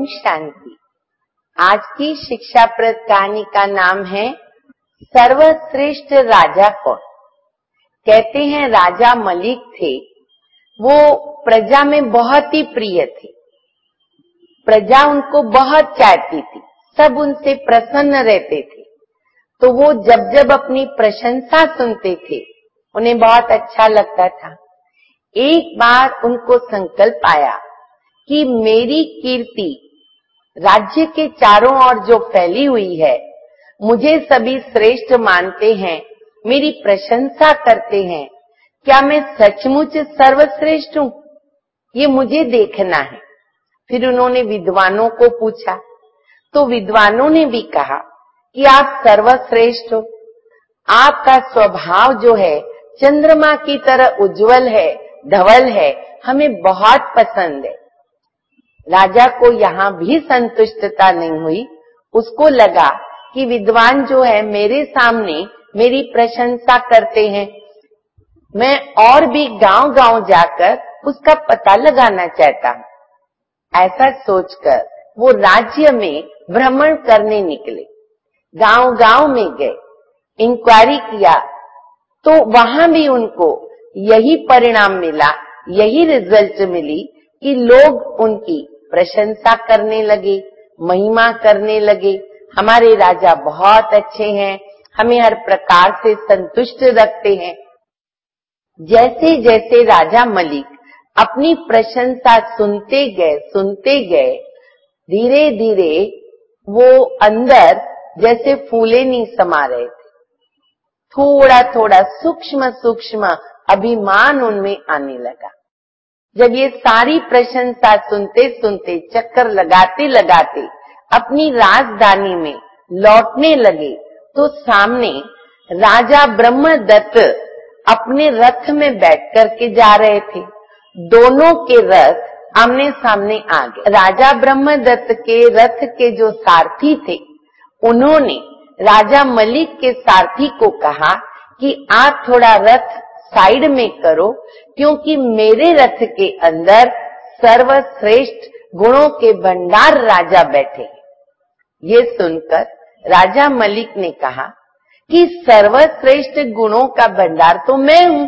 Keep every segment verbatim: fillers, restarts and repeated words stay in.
शांति। आज की शिक्षाप्रद कहानी का नाम है सर्वश्रेष्ठ राजा कौन। कहते हैं राजा मलिक थे, वो प्रजा में बहुत ही प्रिय थे। प्रजा उनको बहुत चाहती थी, सब उनसे प्रसन्न रहते थे। तो वो जब जब अपनी प्रशंसा सुनते थे उन्हें बहुत अच्छा लगता था। एक बार उनको संकल्प आया कि मेरी कीर्ति राज्य के चारों ओर जो फैली हुई है, मुझे सभी श्रेष्ठ मानते हैं, मेरी प्रशंसा करते हैं, क्या मैं सचमुच सर्वश्रेष्ठ हूँ? ये मुझे देखना है। फिर उन्होंने विद्वानों को पूछा, तो विद्वानों ने भी कहा कि आप सर्वश्रेष्ठ हो। आपका स्वभाव जो है चंद्रमा की तरह उज्जवल है, धवल है, हमें बहुत पसंद है। राजा को यहाँ भी संतुष्टता नहीं हुई। उसको लगा कि विद्वान जो है मेरे सामने मेरी प्रशंसा करते हैं, मैं और भी गांव गांव जाकर उसका पता लगाना चाहता हूँ। ऐसा सोचकर वो राज्य में भ्रमण करने निकले, गांव गांव में गए, इंक्वायरी किया, तो वहां भी उनको यही परिणाम मिला, यही रिजल्ट मिली कि लोग उनकी प्रशंसा करने लगे, महिमा करने लगे। हमारे राजा बहुत अच्छे हैं, हमें हर प्रकार से संतुष्ट रखते हैं। जैसे जैसे राजा मलिक अपनी प्रशंसा सुनते गए सुनते गए धीरे धीरे वो अंदर जैसे फूले नहीं समा रहे थे, थोड़ा थोड़ा सूक्ष्म सूक्ष्म अभिमान उनमें आने लगा। जब ये सारी प्रशंसा सुनते सुनते चक्कर लगाते लगाते अपनी राजधानी में लौटने लगे, तो सामने राजा ब्रह्मदत्त अपने रथ में बैठ करके जा रहे थे। दोनों के रथ आमने सामने आ गए। राजा ब्रह्मदत्त के रथ के जो सारथी थे, उन्होंने राजा मलिक के सारथी को कहा कि आप थोड़ा रथ साइड में करो, क्योंकि मेरे रथ के अंदर सर्वश्रेष्ठ गुणों के भंडार राजा बैठे हैं। ये सुनकर राजा मलिक ने कहा कि सर्वश्रेष्ठ गुणों का भंडार तो मैं हूं,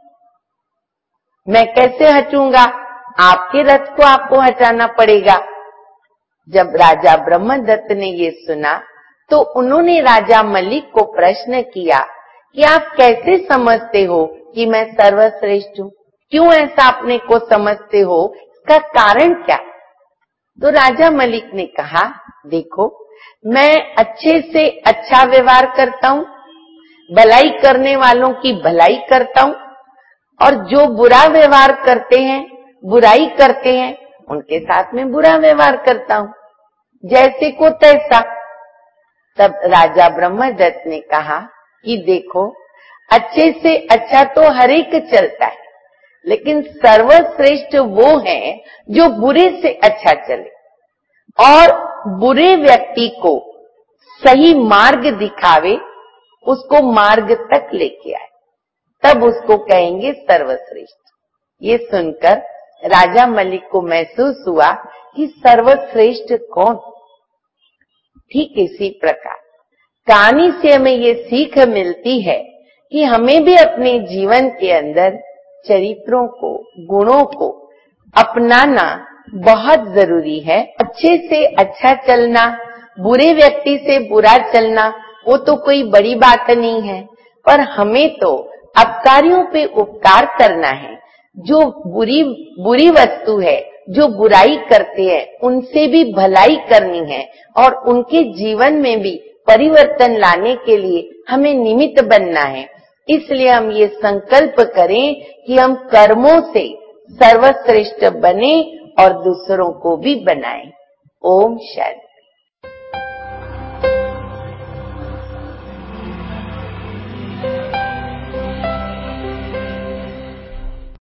मैं कैसे हटूंगा? आपके रथ को आपको हटाना पड़ेगा। जब राजा ब्रह्मदत्त ने ये सुना तो उन्होंने राजा मलिक को प्रश्न किया कि आप कैसे समझते हो कि मैं सर्वश्रेष्ठ हूँ? क्यों ऐसा अपने को समझते हो? इसका कारण क्या? तो राजा मलिक ने कहा, देखो, मैं अच्छे से अच्छा व्यवहार करता हूँ, भलाई करने वालों की भलाई करता हूँ, और जो बुरा व्यवहार करते हैं, बुराई करते हैं, उनके साथ में बुरा व्यवहार करता हूँ, जैसे को तैसा। तब राजा ब्रह्मदत्त ने कहा कि देखो, अच्छे से अच्छा तो हर एक चलता है, लेकिन सर्वश्रेष्ठ वो है जो बुरे से अच्छा चले और बुरे व्यक्ति को सही मार्ग दिखावे, उसको मार्ग तक लेके आए, तब उसको कहेंगे सर्वश्रेष्ठ। ये सुनकर राजा मलिक को महसूस हुआ कि सर्वश्रेष्ठ कौन? ठीक इसी प्रकार कहानी से हमें ये सीख मिलती है कि हमें भी अपने जीवन के अंदर चरित्रों को, गुणों को अपनाना बहुत जरूरी है। अच्छे से अच्छा चलना, बुरे व्यक्ति से बुरा चलना, वो तो कोई बड़ी बात नहीं है, पर हमें तो अपकारियों पे उपकार करना है। जो बुरी बुरी वस्तु है, जो बुराई करते हैं, उनसे भी भलाई करनी है और उनके जीवन में भी परिवर्तन लाने के लिए हमें निमित्त बनना है। इसलिए हम ये संकल्प करें कि हम कर्मों से सर्वश्रेष्ठ बने और दूसरों को भी बनाएं। ओम शांति।